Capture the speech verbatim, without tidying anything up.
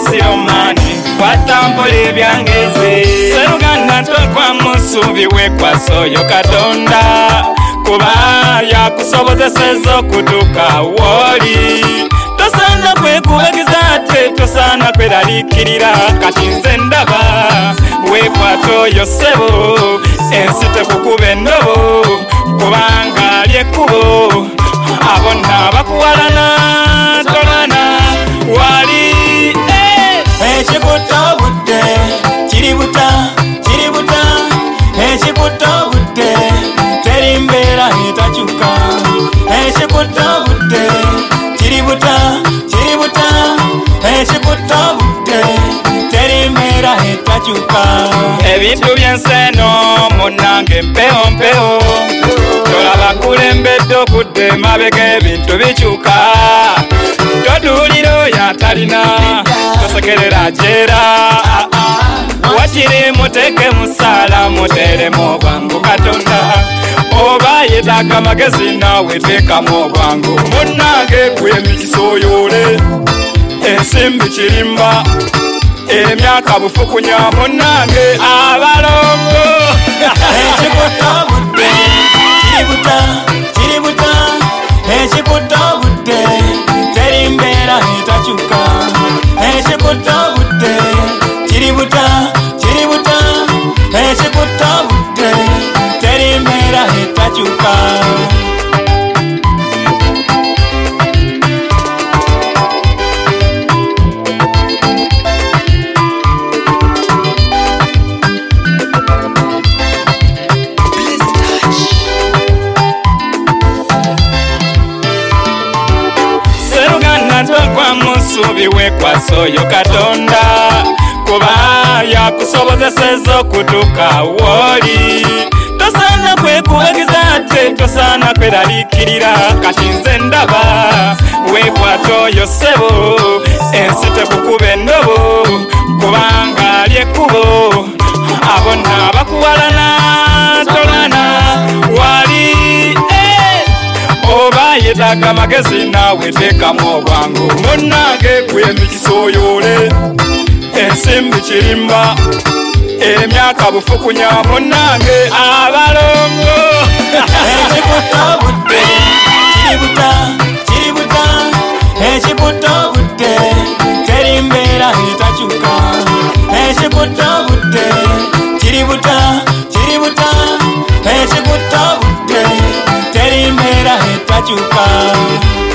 siromani watambule byangeze seruganda tokwa musubi we kwa soyo katonda kuba yakusobozeseza okutuuka woli tosana kwekubagizaate tosana kweralikirira kati nze ndaba wekwata oyo ssebo ensi tekukuba endobo kubanga lyekkubo abonna bakuwalana tolana wali ekikuta obudde kiri buta kiri buta ekikuta obudde teri mbeera etakyuka ekikuta obudde kiri buta kiri buta ekikuta obudde teri mbeera etakyuka ebintu by'enseno munnange mpeho mpeho tolaba kulembedde okudde mabega ebintu bikyuka toduulira oyo atalina tosekerera jeera wakiri muteeke musaala muteeremu obwangu katonda oba yetaaga amagezi naawe teekamu obwangu munnange gwe emikisa oyoole ensimbi kirimba emyaka bufukunya munnange abalongo ekikuta obudde kiri buta kiri buta ekikuta obudde teri mbeera etakyuka ekikuta obudde kiri buta kiri buta ekikuta obudde teri mbeera etakyuka tokwa musubi we kwa soyo katonda kuba yakusobozeseza okutuuka woli tosana kwekubagizaate tosana kweralikirira kati nze ndaba wekwata oyo ssebo ensi tekukuba endobo kubanga lyekkubo abonna bakuwalana tolana wali oba yetaaga amagezi naawe teekamu obwangu munnange gwe emikisa oyoole ensimbi kirimba emyaka bufukunya munnange abalongo ekikuta obudde kiri buta kiri buta ekikuta obudde teri mbeera etakyuka ekikuta obudde kiri buta kiri buta ekikuta obudde teri mbeera etakyuka